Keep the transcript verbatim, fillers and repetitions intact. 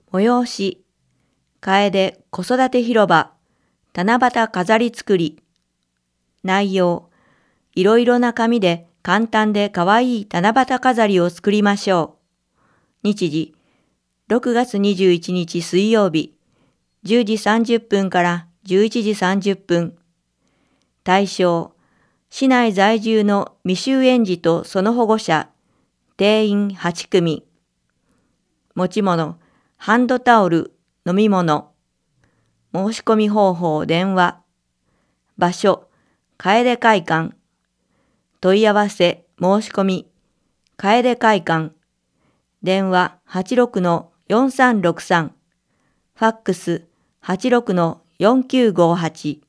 催し、楓子育て広場、七夕飾り作り。内容、いろいろな紙で簡単でかわいい七夕飾りを作りましょう。日時、ろくがつにじゅういちにち水曜日、じゅうじさんじゅっぷんからじゅういちじさんじゅっぷん。対象、市内在住の未就園児とその保護者、定員はちくみ。持ち物、ハンドタオル、飲み物。申し込み方法、電話。場所、楓会館。問い合わせ、申し込み、楓会館。電話 はちろくのよんさんろくさん。ファックス はちろくのよんきゅうごはち。